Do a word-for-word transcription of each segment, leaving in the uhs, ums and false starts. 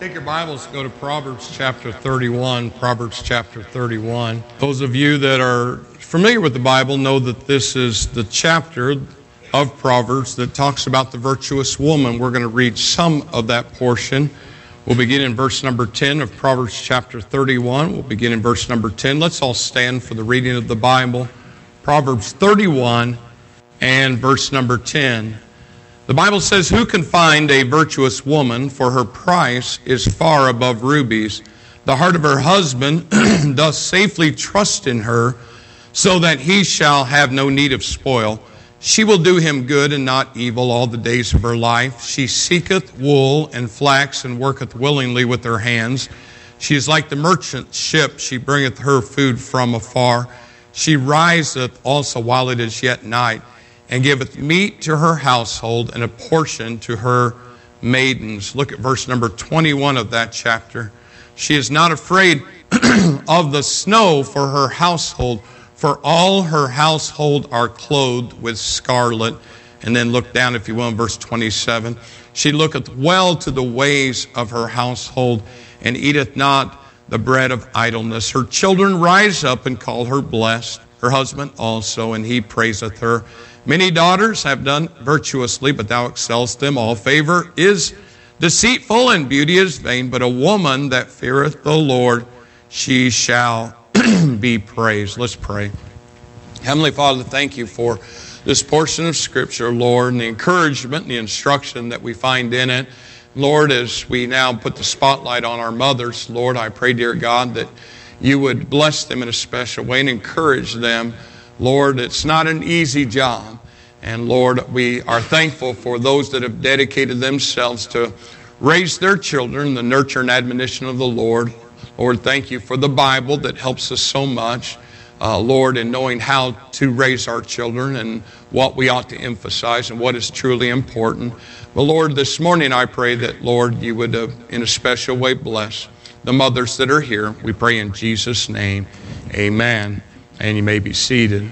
Take your Bibles, go to Proverbs chapter thirty-one. Proverbs chapter thirty-one. Those of you that are familiar with the Bible know that this is the chapter of Proverbs that talks about the virtuous woman. We're going to read some of that portion. We'll begin in verse number ten of Proverbs chapter thirty-one. We'll begin in verse number ten. Let's all stand for the reading of the Bible. Proverbs thirty-one and verse number ten. The Bible says, "Who can find a virtuous woman? For her price is far above rubies. The heart of her husband doth safely trust in her, so that he shall have no need of spoil. She will do him good and not evil all the days of her life. She seeketh wool and flax, and worketh willingly with her hands. She is like the merchant ship. She bringeth her food from afar. She riseth also while it is yet night, and giveth meat to her household, and a portion to her maidens." Look at verse number twenty-one of that chapter. "She is not afraid of the snow for her household, for all her household are clothed with scarlet." And then look down, if you will, in verse twenty-seven. "She looketh well to the ways of her household, and eateth not the bread of idleness. Her children rise up and call her blessed, her husband also, and he praiseth her. Many daughters have done virtuously, but thou excellest them all. Favor is deceitful, and beauty is vain, but a woman that feareth the Lord, she shall be praised." Let's pray. Heavenly Father, thank you for this portion of Scripture, Lord, and the encouragement and the instruction that we find in it. Lord, as we now put the spotlight on our mothers, Lord, I pray, dear God, that you would bless them in a special way and encourage them. Lord, it's not an easy job. And Lord, we are thankful for those that have dedicated themselves to raise their children in the nurture and admonition of the Lord. Lord, thank you for the Bible that helps us so much, uh, Lord, in knowing how to raise our children and what we ought to emphasize and what is truly important. But Lord, this morning I pray that, Lord, you would uh, in a special way bless the mothers that are here. We pray in Jesus' name. Amen. And you may be seated.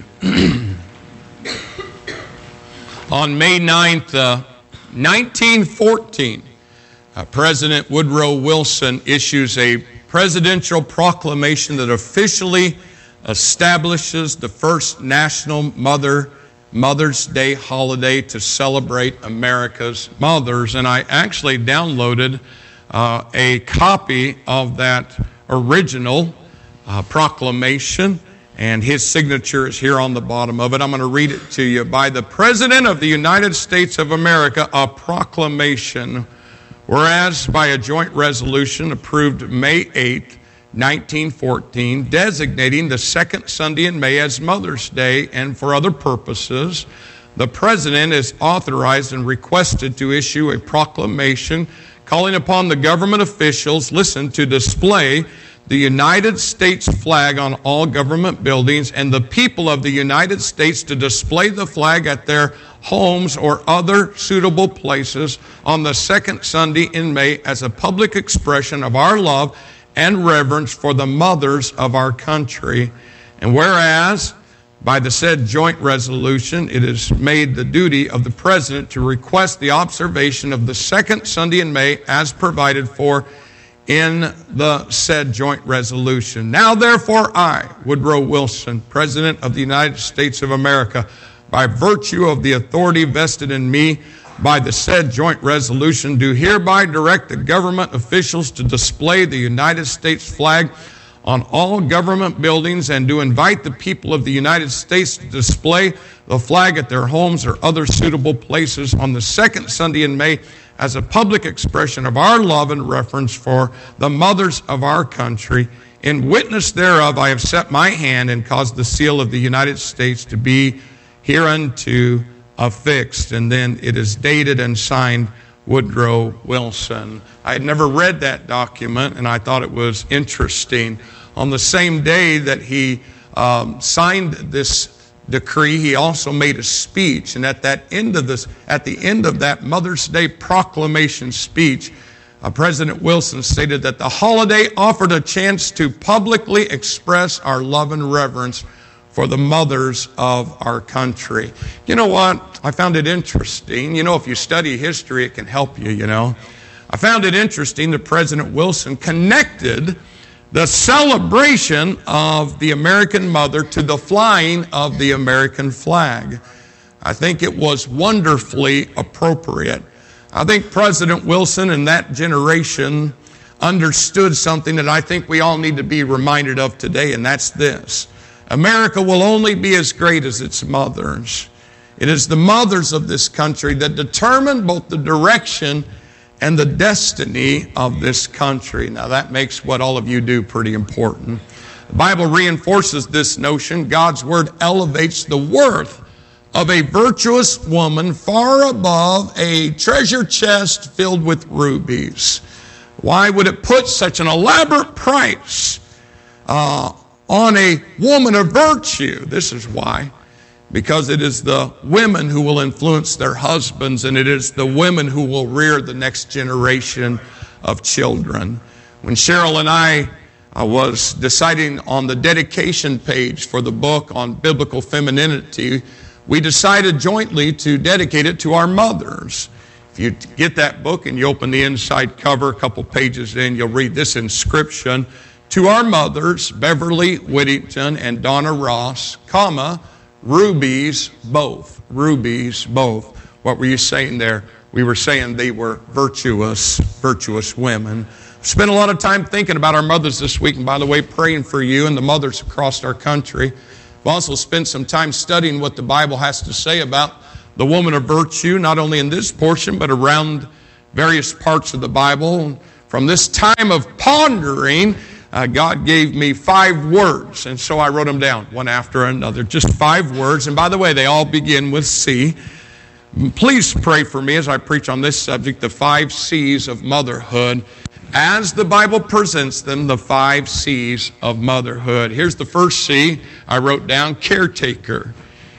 On May ninth, uh, nineteen fourteen, uh, President Woodrow Wilson issues a presidential proclamation that officially establishes the first national Mother Mother's Day holiday to celebrate America's mothers. And I actually downloaded uh, a copy of that original uh, proclamation. And his signature is here on the bottom of it. I'm going to read it to you. "By the President of the United States of America, a proclamation. Whereas by a joint resolution approved May eighth, nineteen fourteen, designating the second Sunday in May as Mother's Day and for other purposes, the President is authorized and requested to issue a proclamation calling upon the government officials, listen, to display the United States flag on all government buildings, and the people of the United States to display the flag at their homes or other suitable places on the second Sunday in May as a public expression of our love and reverence for the mothers of our country. And whereas, by the said joint resolution, it is made the duty of the President to request the observation of the second Sunday in May as provided for in the said joint resolution. Now therefore I, Woodrow Wilson, President of the United States of America, by virtue of the authority vested in me by the said joint resolution, do hereby direct the government officials to display the United States flag on all government buildings, and do invite the people of the United States to display the flag at their homes or other suitable places on the second Sunday in May as a public expression of our love and reverence for the mothers of our country. In witness thereof, I have set my hand and caused the seal of the United States to be hereunto affixed." And then it is dated and signed Woodrow Wilson. I had never read that document, and I thought it was interesting. On the same day that he um, signed this decree, he also made a speech, and at that end of this, at the end of that Mother's Day proclamation speech, uh, President Wilson stated that the holiday offered a chance to publicly express our love and reverence for the mothers of our country. You know what? I found it interesting. You know, if you study history, it can help you, you know. I found it interesting that President Wilson connected the celebration of the American mother to the flying of the American flag. I think it was wonderfully appropriate. I think President Wilson and that generation understood something that I think we all need to be reminded of today, and that's this. America will only be as great as its mothers. It is the mothers of this country that determine both the direction and the destiny of this country. Now that makes what all of you do pretty important. The Bible reinforces this notion. God's Word elevates the worth of a virtuous woman far above a treasure chest filled with rubies. Why would it put such an elaborate price uh, on a woman of virtue? This is why. Because it is the women who will influence their husbands, and it is the women who will rear the next generation of children. When Cheryl and I uh, was deciding on the dedication page for the book on biblical femininity, we decided jointly to dedicate it to our mothers. If you get that book and you open the inside cover, a couple pages in, you'll read this inscription: to our mothers, Beverly Whittington and Donna Ross, comma, rubies both. Rubies both. What were you saying there? We were saying they were virtuous, virtuous women. I've spent a lot of time thinking about our mothers this week, and by the way, praying for you and the mothers across our country. I've also spent some time studying what the Bible has to say about the woman of virtue, not only in this portion, but around various parts of the Bible. From this time of pondering, Uh, God gave me five words, and so I wrote them down one after another. Just five words, and by the way, they all begin with C. Please pray for me as I preach on this subject, the five C's of motherhood, as the Bible presents them, the five C's of motherhood. Here's the first C I wrote down: caretaker.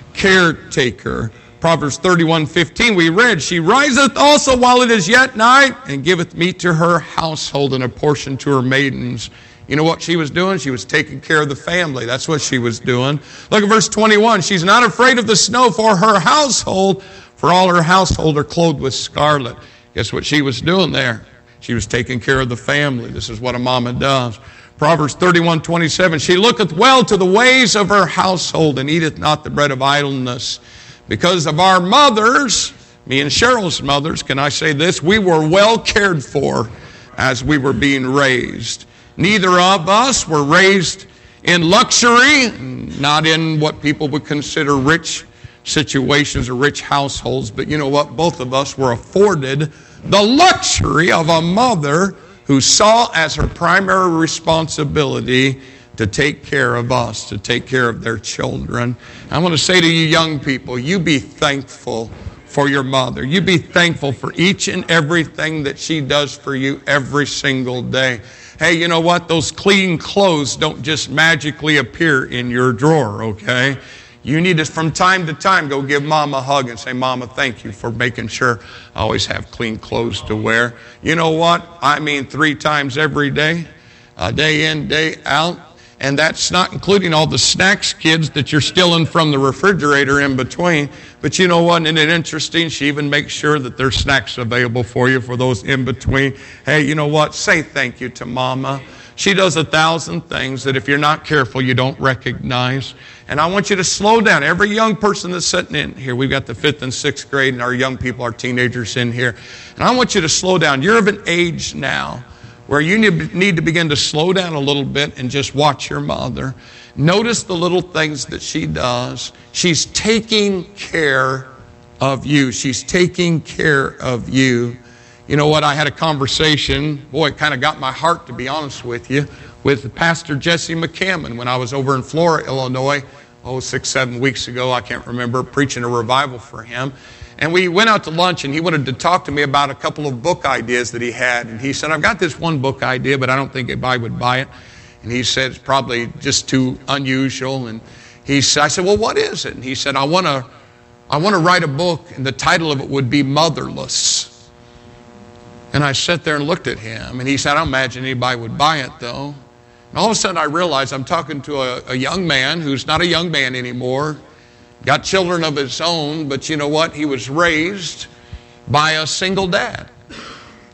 Caretaker. Proverbs thirty-one fifteen, we read, she riseth also while it is yet night, and giveth meat to her household, and a portion to her maidens. You know what she was doing? She was taking care of the family. That's what she was doing. Look at verse twenty-one. She's not afraid of the snow for her household, for all her household are clothed with scarlet. Guess what she was doing there? She was taking care of the family. This is what a mama does. Proverbs thirty-one twenty-seven, she looketh well to the ways of her household, and eateth not the bread of idleness. Because of our mothers, me and Cheryl's mothers, can I say this? We were well cared for as we were being raised. Neither of us were raised in luxury, not in what people would consider rich situations or rich households. But you know what? Both of us were afforded the luxury of a mother who saw as her primary responsibility to take care of us, to take care of their children. I want to say to you young people, you be thankful for your mother. You be thankful for each and everything that she does for you every single day. Hey, you know what? Those clean clothes don't just magically appear in your drawer, okay? You need to, from time to time, go give Mama a hug and say, Mama, thank you for making sure I always have clean clothes to wear. You know what? I mean three times every day, uh, day in, day out. And that's not including all the snacks, kids, that you're stealing from the refrigerator in between. But you know what? Isn't it interesting? She even makes sure that there's snacks available for you for those in between. Hey, you know what? Say thank you to Mama. She does a thousand things that if you're not careful, you don't recognize. And I want you to slow down. Every young person that's sitting in here, we've got the fifth and sixth grade, and our young people, our teenagers in here. And I want you to slow down. You're of an age now where you need to begin to slow down a little bit and just watch your mother. Notice the little things that she does. She's taking care of you. She's taking care of you. You know what? I had a conversation, boy, it kind of got my heart, to be honest with you, with Pastor Jesse McCammon when I was over in Flora, Illinois, oh, six, seven weeks ago, I can't remember, preaching a revival for him. And we went out to lunch, and he wanted to talk to me about a couple of book ideas that he had. And he said, I've got this one book idea, but I don't think anybody would buy it. And he said, it's probably just too unusual. And he said, I said, well, what is it? And he said, I want to I want to write a book, and the title of it would be Motherless. And I sat there and looked at him, and he said, I don't imagine anybody would buy it, though. And all of a sudden I realized I'm talking to a, a young man who's not a young man anymore, got children of his own, but you know what? He was raised by a single dad.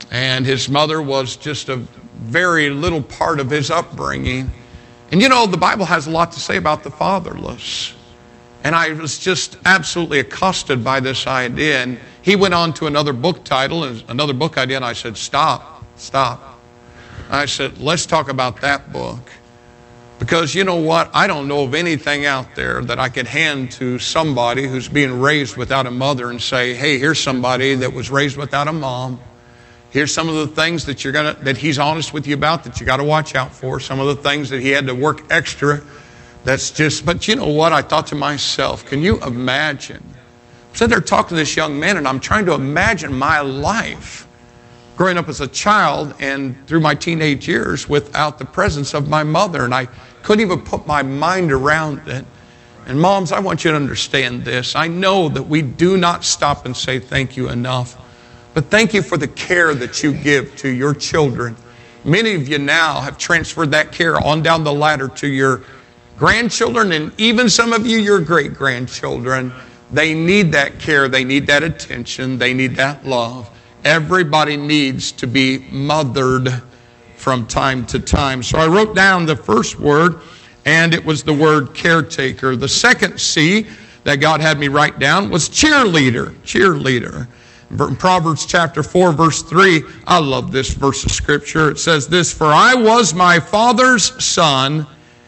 And his mother was just a very little part of his upbringing. And you know, the Bible has a lot to say about the fatherless. And I was just absolutely accosted by this idea. And he went on to another book title and another book idea, and I said, stop, stop. I said, let's talk about that book. Because you know what? I don't know of anything out there that I could hand to somebody who's being raised without a mother and say, hey, here's somebody that was raised without a mom. Here's some of the things that you're gonna that he's honest with you about that you got to watch out for. Some of the things that he had to work extra. That's just, but you know what? I thought to myself, can you imagine? I'm sitting there talking to this young man, and I'm trying to imagine my life growing up as a child and through my teenage years without the presence of my mother. And I couldn't even put my mind around it. And moms, I want you to understand this. I know that we do not stop and say thank you enough. But thank you for the care that you give to your children. Many of you now have transferred that care on down the ladder to your grandchildren, and even some of you, your great-grandchildren. They need that care. They need that attention. They need that love. Everybody needs to be mothered from time to time. So I wrote down the first word, and it was the word caretaker. The second C that God had me write down was cheerleader. Cheerleader. In Proverbs chapter four, verse three, I love this verse of Scripture. It says this, for I was my father's son,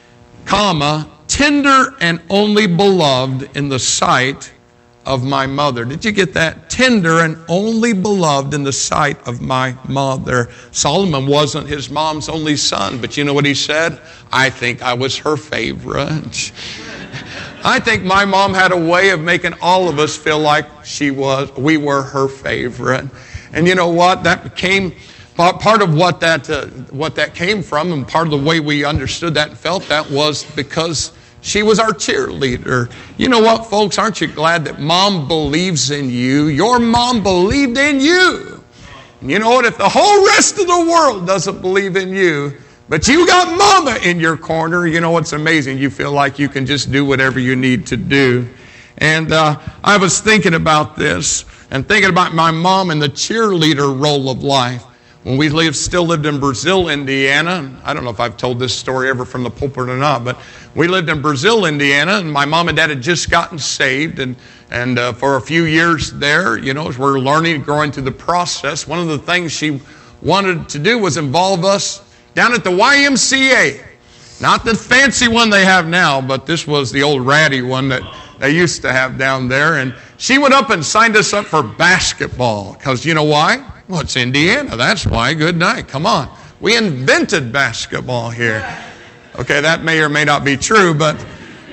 comma, tender and only beloved in the sight of my mother. Did you get that? Tender and only beloved in the sight of my mother. Solomon wasn't his mom's only son, but you know what he said? I think I was her favorite. I think my mom had a way of making all of us feel like she was, we were her favorite. And you know what? That became part of what that uh, what that came from, and part of the way we understood that and felt that was because she was our cheerleader. You know what, folks? Aren't you glad that mom believes in you? Your mom believed in you. And you know what? If the whole rest of the world doesn't believe in you, but you got mama in your corner, you know what's amazing? You feel like you can just do whatever you need to do. And uh, I was thinking about this and thinking about my mom and the cheerleader role of life. When we lived, still lived in Brazil, Indiana, I don't know if I've told this story ever from the pulpit or not, but we lived in Brazil, Indiana, and my mom and dad had just gotten saved, and and uh, for a few years there, you know, as we're learning, growing through the process, one of the things she wanted to do was involve us down at the Y M C A. Not the fancy one they have now, but this was the old ratty one that they used to have down there. And she went up and signed us up for basketball, because you know why? Well, it's Indiana. That's why. Good night. Come on. We invented basketball here. Okay, that may or may not be true, but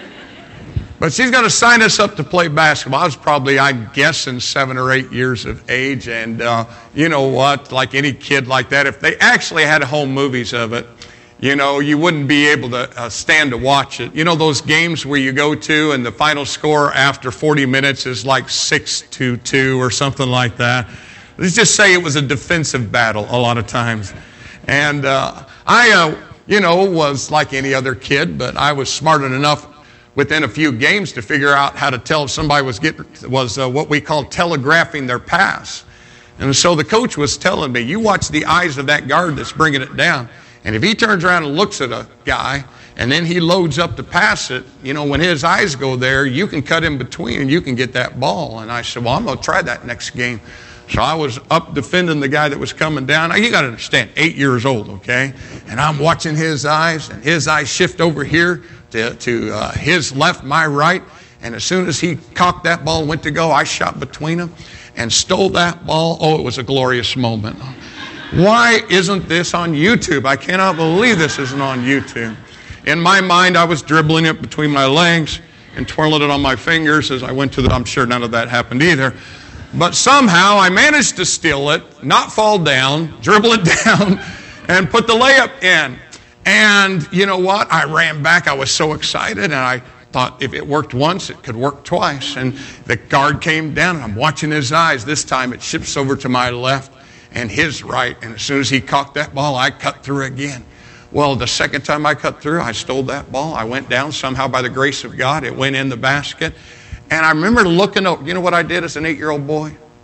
but she's going to sign us up to play basketball. I was probably, I'm guessing, seven or eight years of age. And uh, you know what? Like any kid like that, if they actually had home movies of it, you know, you wouldn't be able to uh, stand to watch it. You know those games where you go to and the final score after forty minutes is like six to two or something like that? Let's just say it was a defensive battle a lot of times. And uh, I, uh, you know, was like any other kid, but I was smart enough within a few games to figure out how to tell if somebody was getting, was uh, what we call telegraphing their pass. And so the coach was telling me, you watch the eyes of that guard that's bringing it down. And if he turns around and looks at a guy and then he loads up to pass it, you know, when his eyes go there, you can cut in between and you can get that ball. And I said, well, I'm going to try that next game. So I was up defending the guy that was coming down. Now, you got to understand, eight years old, okay? And I'm watching his eyes, and his eyes shift over here to, to uh, his left, my right. And as soon as he cocked that ball and went to go, I shot between them and stole that ball. Oh, it was a glorious moment. Why isn't this on YouTube? I cannot believe this isn't on YouTube. In my mind, I was dribbling it between my legs and twirling it on my fingers as I went to the, I'm sure none of that happened either. But somehow I managed to steal it, not fall down, dribble it down, and put the layup in. And you know what? I ran back. I was so excited, and I thought if it worked once, it could work twice. And the guard came down, and I'm watching his eyes. This time it shifts over to my left and his right. And as soon as he cocked that ball, I cut through again. Well, the second time I cut through, I stole that ball. I went down somehow by the grace of God. It went in the basket. And I remember looking over. You know what I did as an eight-year-old boy?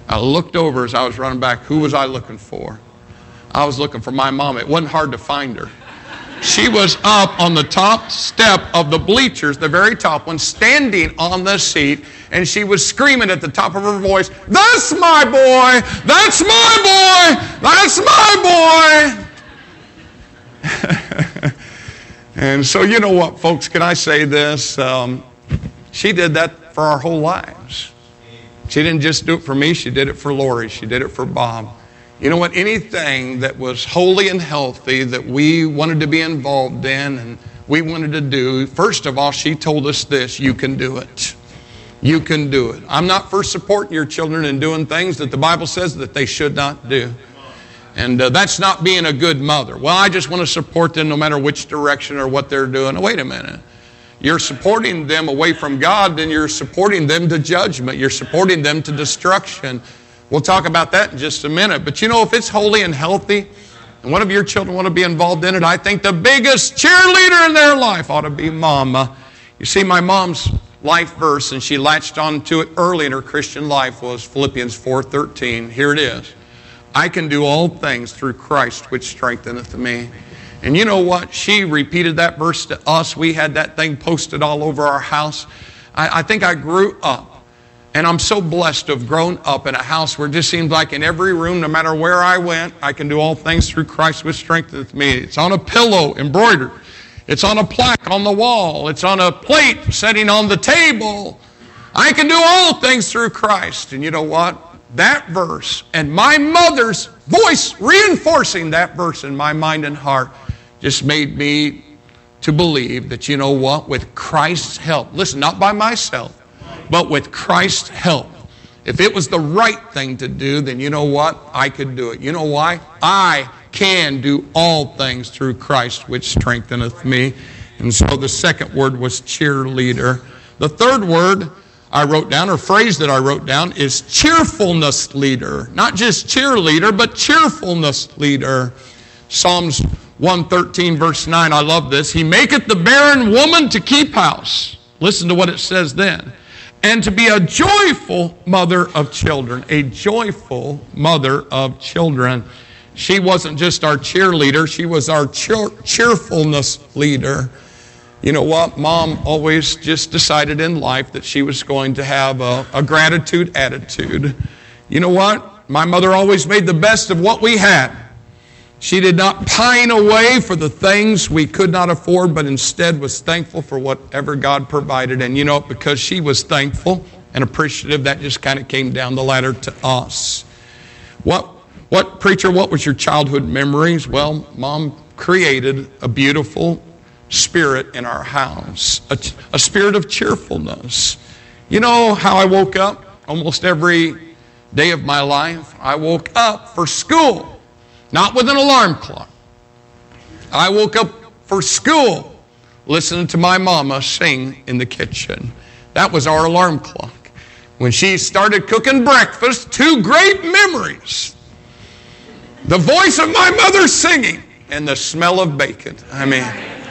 I looked over as I was running back. Who was I looking for? I was looking for my mom. It wasn't hard to find her. She was up on the top step of the bleachers, the very top one, standing on the seat, and she was screaming at the top of her voice, "That's my boy! That's my boy! That's my boy!" And so, you know what, folks, can I say this? Um, she did that for our whole lives. She didn't just do it for me, she did it for Lori, she did it for Bob. You know what? Anything that was holy and healthy that we wanted to be involved in and we wanted to do, first of all, she told us this: you can do it. You can do it. I'm not for supporting your children in doing things that the Bible says that they should not do. And uh, that's not being a good mother. Well, I just want to support them no matter which direction or what they're doing. Wait a minute. You're supporting them away from God, then you're supporting them to judgment. You're supporting them to destruction. We'll talk about that in just a minute. But you know, if it's holy and healthy, and one of your children want to be involved in it, I think the biggest cheerleader in their life ought to be Mama. You see, my mom's life verse, and she latched onto it early in her Christian life, was Philippians four thirteen. Here it is. I can do all things through Christ which strengtheneth me. And you know what? She repeated that verse to us. We had that thing posted all over our house. I, I think I grew up. And I'm so blessed to have grown up in a house where it just seems like in every room, no matter where I went, I can do all things through Christ which strengtheneth me. It's on a pillow embroidered. It's on a plaque on the wall. It's on a plate sitting on the table. I can do all things through Christ. And you know what? That verse and my mother's voice reinforcing that verse in my mind and heart just made me to believe that, you know what? With Christ's help, listen, not by myself, but with Christ's help, if it was the right thing to do, then you know what? I could do it. You know why? I can do all things through Christ which strengtheneth me. And so the second word was cheerleader. The third word I wrote down, or phrase that I wrote down, is cheerfulness leader. Not just cheerleader, but cheerfulness leader. Psalms one thirteen verse nine, I love this. He maketh the barren woman to keep house. Listen to what it says then. And to be a joyful mother of children. A joyful mother of children. She wasn't just our cheerleader. She was our cheer- cheerfulness leader. You know what? Mom always just decided in life that she was going to have a, a gratitude attitude. You know what? My mother always made the best of what we had. She did not pine away for the things we could not afford, but instead was thankful for whatever God provided. And you know, because she was thankful and appreciative, that just kind of came down the ladder to us. What, what preacher, what was your childhood memories? Well, Mom created a beautiful spirit in our house, a, a spirit of cheerfulness. You know how I woke up almost every day of my life? I woke up for school. Not with an alarm clock. I woke up for school listening to my mama sing in the kitchen. That was our alarm clock. When she started cooking breakfast, two great memories. The voice of my mother singing and the smell of bacon. I mean,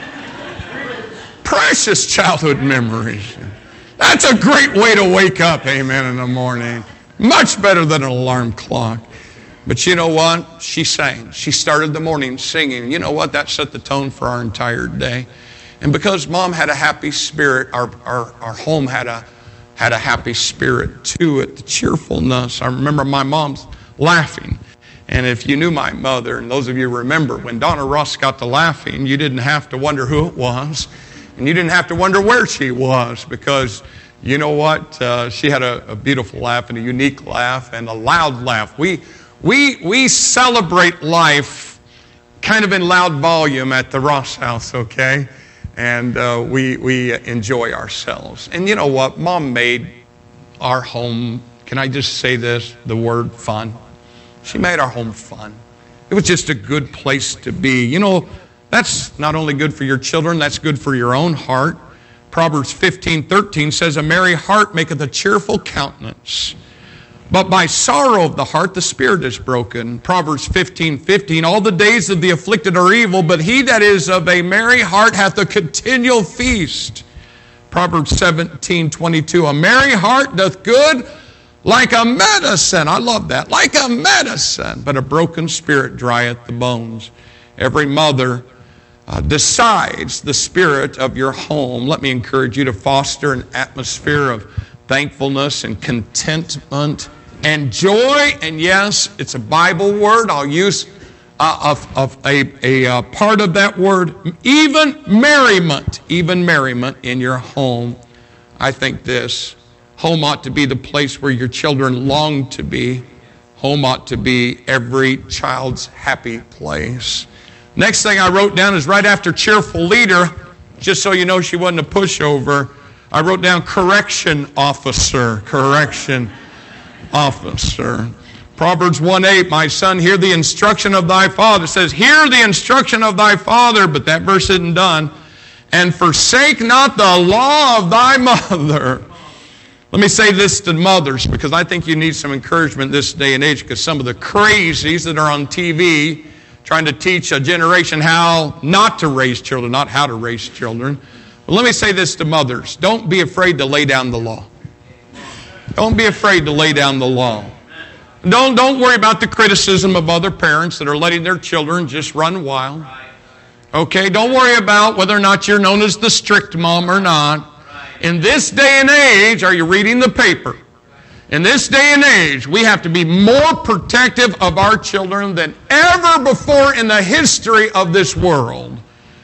precious childhood memories. That's a great way to wake up, amen, in the morning. Much better than an alarm clock. But you know what? She sang. She started the morning singing. You know what? That set the tone for our entire day. And because Mom had a happy spirit, our, our, our home had a, had a happy spirit to it, the cheerfulness. I remember my mom's laughing. And if you knew my mother, and those of you remember, when Donna Ross got to laughing, you didn't have to wonder who it was. And you didn't have to wonder where she was, because you know what? Uh, she had a, a beautiful laugh and a unique laugh and a loud laugh. We... We we celebrate life kind of in loud volume at the Ross house, okay? And uh, we, we enjoy ourselves. And you know what? Mom made our home, can I just say this, the word fun? She made our home fun. It was just a good place to be. You know, that's not only good for your children, that's good for your own heart. Proverbs fifteen thirteen says, a merry heart maketh a cheerful countenance. But by sorrow of the heart, the spirit is broken. Proverbs fifteen fifteen, all the days of the afflicted are evil, but he that is of a merry heart hath a continual feast. Proverbs seventeen twenty-two, a merry heart doth good like a medicine. I love that. Like a medicine. But a broken spirit drieth the bones. Every mother uh, decides the spirit of your home. Let me encourage you to foster an atmosphere of thankfulness and contentment and joy. And yes, it's a Bible word. I'll use uh, of, of a, a, a part of that word. Even merriment. Even merriment in your home. I think this. Home ought to be the place where your children long to be. Home ought to be every child's happy place. Next thing I wrote down is right after cheerful leader, just so you know she wasn't a pushover, I wrote down correction officer. Correction officer. Proverbs one eight, my son, hear the instruction of thy father. It says, hear the instruction of thy father, but that verse isn't done. And forsake not the law of thy mother. Let me say this to mothers, because I think you need some encouragement this day and age, because some of the crazies that are on T V trying to teach a generation how not to raise children, not how to raise children. But let me say this to mothers. Don't be afraid to lay down the law. Don't be afraid to lay down the law. Don't, don't worry about the criticism of other parents that are letting their children just run wild. Okay? Don't worry about whether or not you're known as the strict mom or not. In this day and age, are you reading the paper? In this day and age, we have to be more protective of our children than ever before in the history of this world.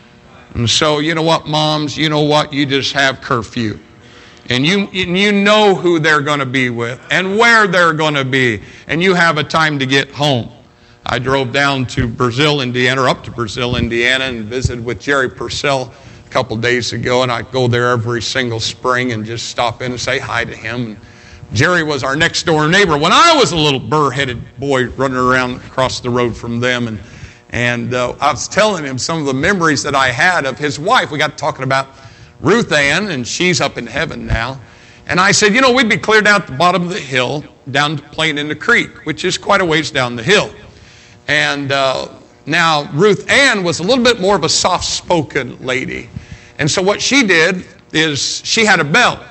And so, you know what, moms? You know what? You just have curfew. And you, you know who they're going to be with and where they're going to be. And you have a time to get home. I drove down to Brazil, Indiana, or up to Brazil, Indiana, and visited with Jerry Purcell a couple days ago, and I go there every single spring and just stop in and say hi to him. And Jerry was our next door neighbor when I was a little burr-headed boy running around across the road from them. And, and uh, I was telling him some of the memories that I had of his wife. We got talking about Ruth Ann, and she's up in heaven now. And I said, you know, we'd be clear down at the bottom of the hill, down to playing in the creek, which is quite a ways down the hill. And uh, now Ruth Ann was a little bit more of a soft-spoken lady. And so what she did is she had a bell.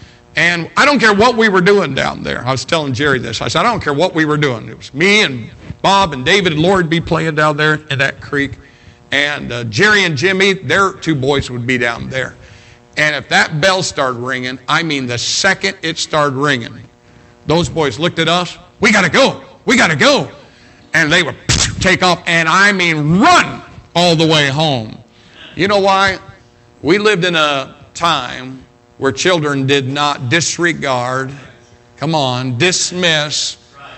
And I don't care what we were doing down there. I was telling Jerry this. I said, I don't care what we were doing. It was me and Bob and David and Lord be playing down there in that creek. And uh, Jerry and Jimmy, their two boys would be down there. And if that bell started ringing, I mean the second it started ringing, those boys looked at us, we got to go, we got to go. And they would take off, and I mean run all the way home. You know why? We lived in a time where children did not disregard, come on, dismiss,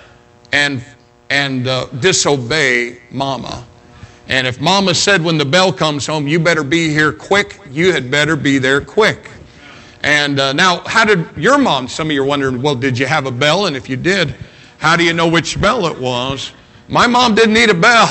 and, and uh, disobey mama. And if mama said when the bell comes home, you better be here quick, you had better be there quick. And uh, now, how did your mom, some of you are wondering, well, did you have a bell? And if you did, how do you know which bell it was? My mom didn't need a bell.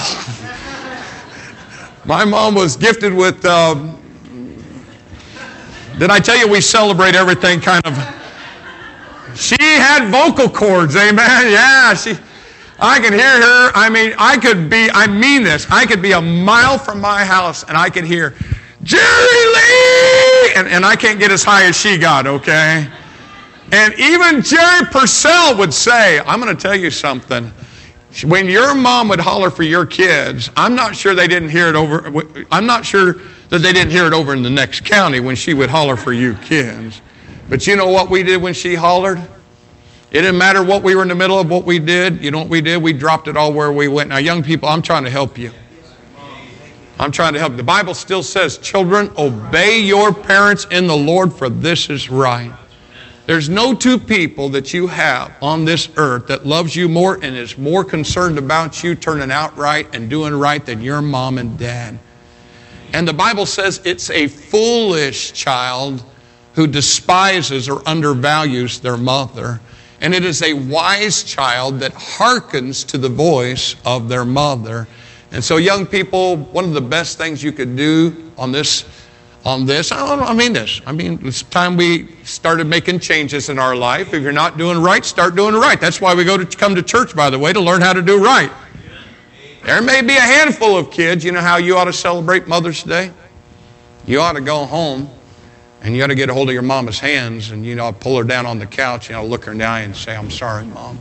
My mom was gifted with, uh, did I tell you we celebrate everything kind of? She had vocal cords, amen? Yeah, she, I could hear her. I mean, I could be, I mean this, I could be a mile from my house and I could hear, Jerry Lee! And, and I can't get as high as she got, okay? And even Jerry Purcell would say, I'm going to tell you something. When your mom would holler for your kids, I'm not sure they didn't hear it over, I'm not sure that they didn't hear it over in the next county when she would holler for you kids. But you know what we did when she hollered? It didn't matter what we were in the middle of what we did. You know what we did? We dropped it all where we went. Now, young people, I'm trying to help you. I'm trying to help you. The Bible still says, children, obey your parents in the Lord, for this is right. There's no two people that you have on this earth that loves you more and is more concerned about you turning out right and doing right than your mom and dad. And the Bible says it's a foolish child who despises or undervalues their mother. And it is a wise child that hearkens to the voice of their mother. And so young people, one of the best things you could do on this On this, I, don't, I mean this. I mean, it's time we started making changes in our life. If you're not doing right, start doing right. That's why we go to come to church, by the way, to learn how to do right. There may be a handful of kids. You know how you ought to celebrate Mother's Day? You ought to go home And you got to get a hold of your mama's hands, and you know, pull her down on the couch, and I'll look her in the eye and say, I'm sorry, Mom.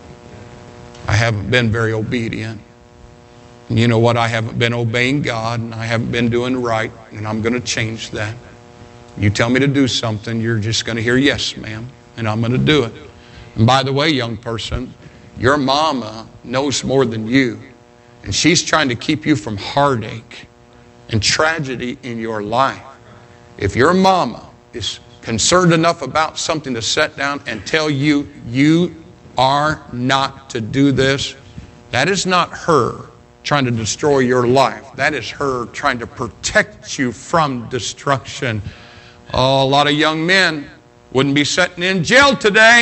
I haven't been very obedient. And you know what? I haven't been obeying God, and I haven't been doing right, and I'm going to change that. You tell me to do something, you're just going to hear, yes, ma'am, and I'm going to do it. And by the way, young person, your mama knows more than you, and she's trying to keep you from heartache and tragedy in your life. If your mama is concerned enough about something to sit down and tell you, you are not to do this, that is not her trying to destroy your life. That is her trying to protect you from destruction. Oh, a lot of young men wouldn't be sitting in jail today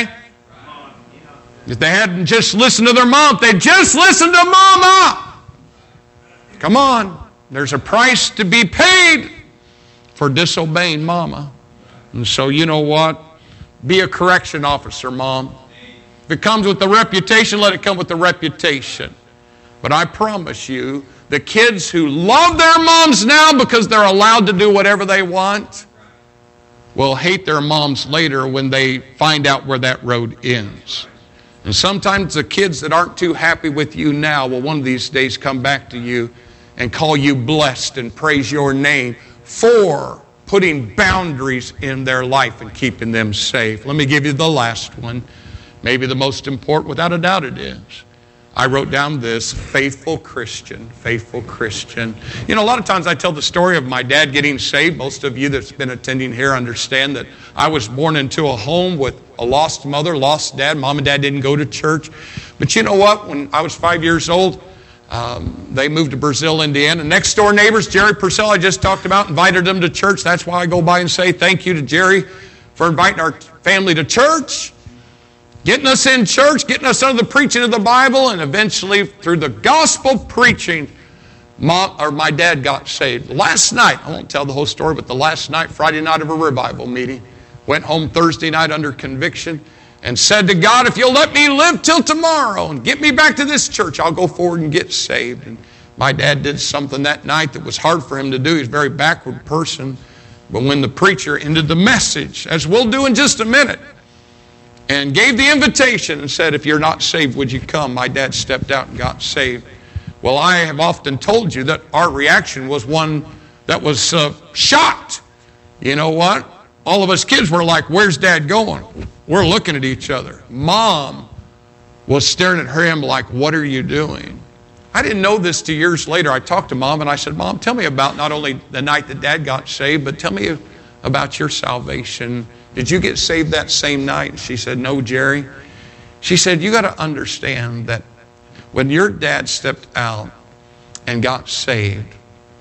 if they hadn't just listened to their mom. If they just listened to mama. Come on. There's a price to be paid for disobeying mama. And so you know what? Be a correction officer, Mom. If it comes with the reputation, let it come with the reputation. But I promise you, the kids who love their moms now because they're allowed to do whatever they want will hate their moms later when they find out where that road ends. And sometimes the kids that aren't too happy with you now will one of these days come back to you and call you blessed and praise your name for putting boundaries in their life and keeping them safe. Let me give you the last one. Maybe the most important, without a doubt it is. I wrote down this, faithful Christian, faithful Christian. You know, a lot of times I tell the story of my dad getting saved. Most of you that's been attending here understand that I was born into a home with a lost mother, lost dad. Mom and dad didn't go to church. But you know what? When I was five years old, um, they moved to Brazil, Indiana. Next door neighbors, Jerry Purcell, I just talked about, invited them to church. That's why I go by and say thank you to Jerry for inviting our family to church. Getting us in church, getting us under the preaching of the Bible, and eventually through the gospel preaching, mom, or my dad got saved. Last night, I won't tell the whole story, but the last night, Friday night of a revival meeting, went home Thursday night under conviction and said to God, if you'll let me live till tomorrow and get me back to this church, I'll go forward and get saved. And my dad did something that night that was hard for him to do. He's a very backward person. But when the preacher ended the message, as we'll do in just a minute, and gave the invitation and said, if you're not saved, would you come? My dad stepped out and got saved. Well, I have often told you that our reaction was one that was uh, shocked. You know what? All of us kids were like, where's Dad going? We're looking at each other. Mom was staring at him like, what are you doing? I didn't know this till years later. I talked to Mom and I said, Mom, tell me about not only the night that Dad got saved, but tell me about your salvation. Did you get saved that same night? She said, no, Jerry. She said, you got to understand that when your dad stepped out and got saved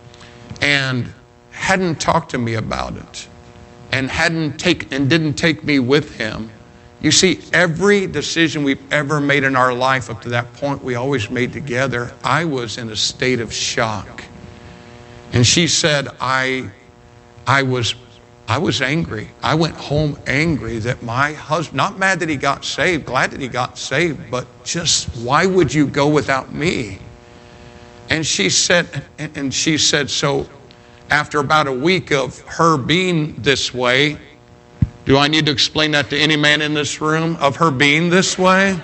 and hadn't talked to me about it and hadn't take and didn't take me with him, you see, every decision we've ever made in our life up to that point, we always made together. I was in a state of shock. And she said, I, I was I was angry. I went home angry that my husband, not mad that he got saved, glad that he got saved, but just why would you go without me? And she said, and she said, so after about a week of her being this way, do I need to explain that to any man in this room, of her being this way?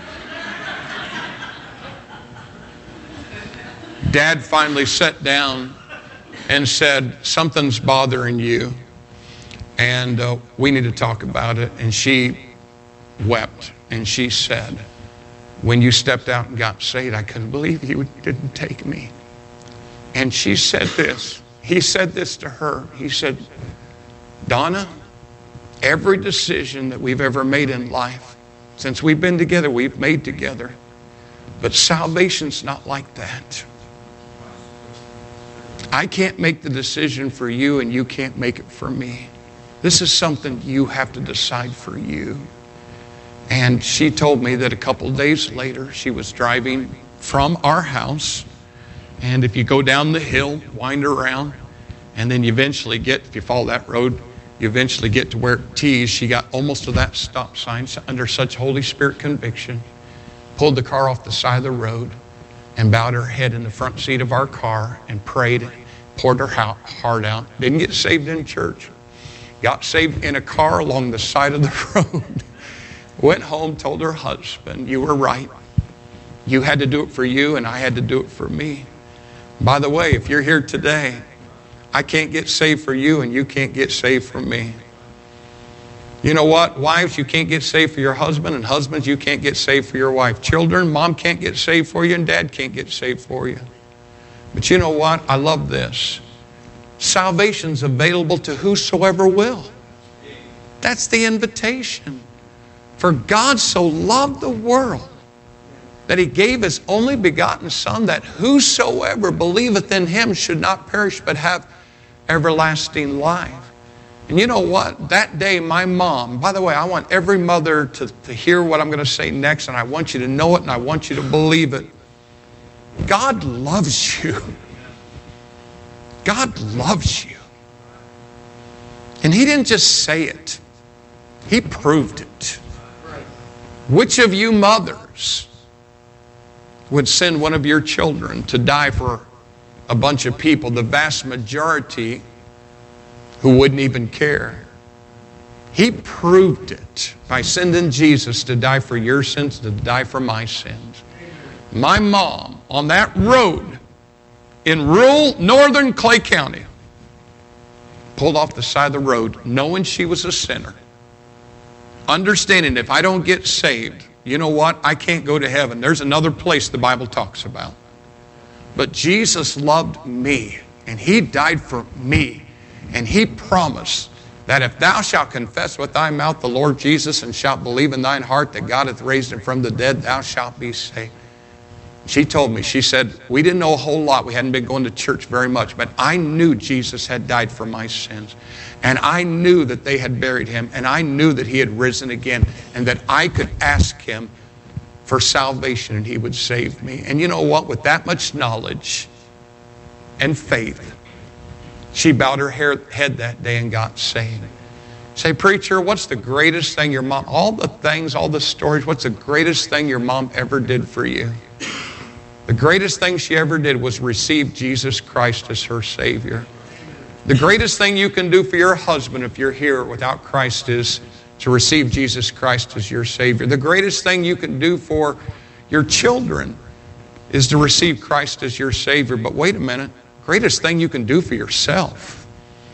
Dad finally sat down and said, something's bothering you. And uh, we need to talk about it. And she wept. And she said, when you stepped out and got saved, I couldn't believe you didn't take me. And she said this. He said this to her. He said, Donna, every decision that we've ever made in life, since we've been together, we've made together. But salvation's not like that. I can't make the decision for you, and you can't make it for me. This is something you have to decide for you. And she told me that a couple of days later, she was driving from our house. And if you go down the hill, wind around, and then you eventually get, if you follow that road, you eventually get to where it tees. She got almost to that stop sign under such Holy Spirit conviction, pulled the car off the side of the road, and bowed her head in the front seat of our car and prayed, poured her heart out. Didn't get saved in church. got saved in a car along the side of the road. Went home, told her husband, you were right. You had to do it for you, and I had to do it for me. By the way, if you're here today, I can't get saved for you, and you can't get saved for me. You know what? Wives, you can't get saved for your husband, and husbands, you can't get saved for your wife. Children, mom can't get saved for you, and dad can't get saved for you. But you know what? I love this. Salvation's available to whosoever will. That's the invitation. For God so loved the world that He gave His only begotten Son, that whosoever believeth in Him should not perish but have everlasting life. And you know what? That day my mom, by the way, I want every mother to, to hear what I'm going to say next, and I want you to know it, and I want you to believe it. God loves you. God loves you. And He didn't just say it. He proved it. Which of you mothers would send one of your children to die for a bunch of people? The vast majority who wouldn't even care. He proved it by sending Jesus to die for your sins, to die for my sins. My mom, on that road in rural northern Clay County, pulled off the side of the road knowing she was a sinner. Understanding if I don't get saved, you know what? I can't go to heaven. There's another place the Bible talks about. But Jesus loved me, and He died for me. And He promised that if thou shalt confess with thy mouth the Lord Jesus, and shalt believe in thine heart that God hath raised Him from the dead, thou shalt be saved. She told me, she said, we didn't know a whole lot. We hadn't been going to church very much. But I knew Jesus had died for my sins. And I knew that they had buried Him. And I knew that He had risen again. And that I could ask Him for salvation and He would save me. And you know what? With that much knowledge and faith, she bowed her head that day and got saved. Say, preacher, what's the greatest thing your mom, all the things, all the stories, what's the greatest thing your mom ever did for you? The greatest thing she ever did was receive Jesus Christ as her Savior. The greatest thing you can do for your husband if you're here without Christ is to receive Jesus Christ as your Savior. The greatest thing you can do for your children is to receive Christ as your Savior. But wait a minute, the greatest thing you can do for yourself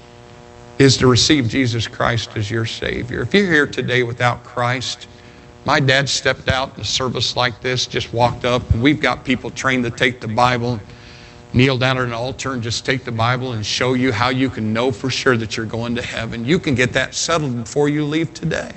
is to receive Jesus Christ as your Savior. If you're here today without Christ, my dad stepped out in a service like this, just walked up, and we've got people trained to take the Bible, kneel down at an altar and just take the Bible and show you how you can know for sure that you're going to heaven. You can get that settled before you leave today.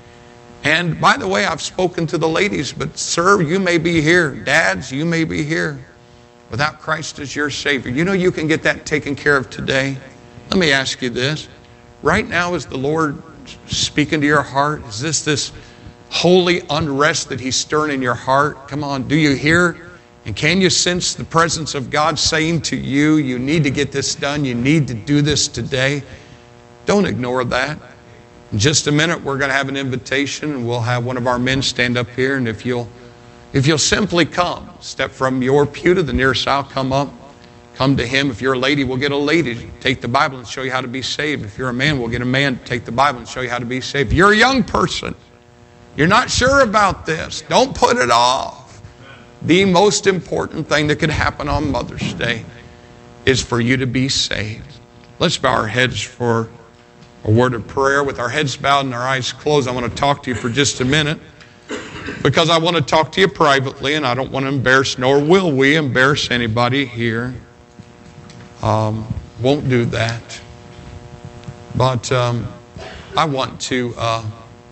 And by the way, I've spoken to the ladies, but sir, you may be here. Dads, you may be here without Christ as your Savior. You know you can get that taken care of today. Let me ask you this. Right now, is the Lord speaking to your heart? Is this this holy unrest that He's stirring in your heart? Come on, do you hear? And can you sense the presence of God saying to you, you need to get this done, you need to do this today? Don't ignore that. In just a minute, we're going to have an invitation, and we'll have one of our men stand up here, and if you'll, if you'll simply come, step from your pew to the nearest aisle, come up, come to him. If you're a lady, we'll get a lady to take the Bible and show you how to be saved. If you're a man, we'll get a man to take the Bible and show you how to be saved. If you're a young person, you're not sure about this, don't put it off. The most important thing that could happen on Mother's Day is for you to be saved. Let's bow our heads for a word of prayer. With our heads bowed and our eyes closed, I want to talk to you for just a minute, because I want to talk to you privately, and I don't want to embarrass, nor will we embarrass anybody here. Um, won't do that. But um, I want to uh,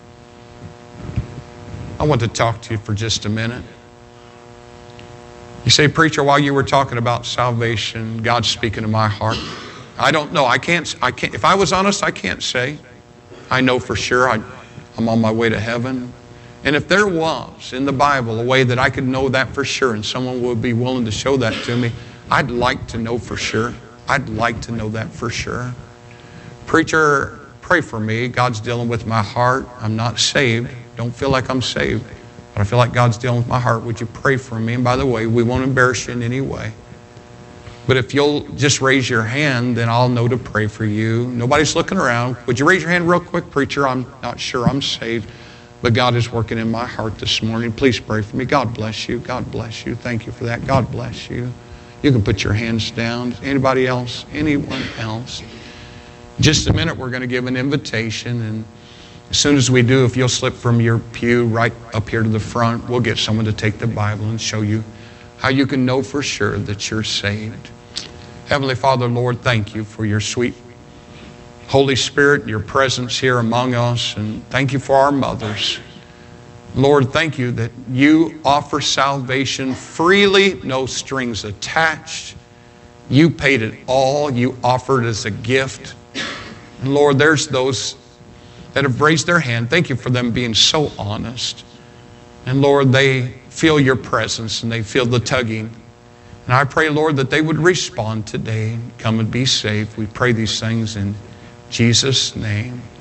I want to talk to you for just a minute. You say, preacher, while you were talking about salvation, God's speaking to my heart. I don't know. I can't. I can't. If I was honest, I can't say. I know for sure I, I'm on my way to heaven. And if there was in the Bible a way that I could know that for sure, and someone would be willing to show that to me, I'd like to know for sure. I'd like to know that for sure. Preacher, pray for me. God's dealing with my heart. I'm not saved. Don't feel like I'm saved, but I feel like God's dealing with my heart. Would you pray for me? And by the way, we won't embarrass you in any way. But if you'll just raise your hand, then I'll know to pray for you. Nobody's looking around. Would you raise your hand real quick? Preacher, I'm not sure I'm saved, but God is working in my heart this morning. Please pray for me. God bless you. God bless you. Thank you for that. God bless you. You can put your hands down. Anybody else? Anyone else? Just a minute, we're going to give an invitation, and as soon as we do, if you'll slip from your pew right up here to the front, we'll get someone to take the Bible and show you how you can know for sure that you're saved. Heavenly Father, Lord, thank you for your sweet Holy Spirit, your presence here among us, and thank you for our mothers. Lord, thank you that you offer salvation freely, no strings attached. You paid it all. You offered as a gift. And Lord, there's those that have raised their hand. Thank you for them being so honest. And Lord, they feel your presence and they feel the tugging. And I pray, Lord, that they would respond today and come and be saved. We pray these things in Jesus' name.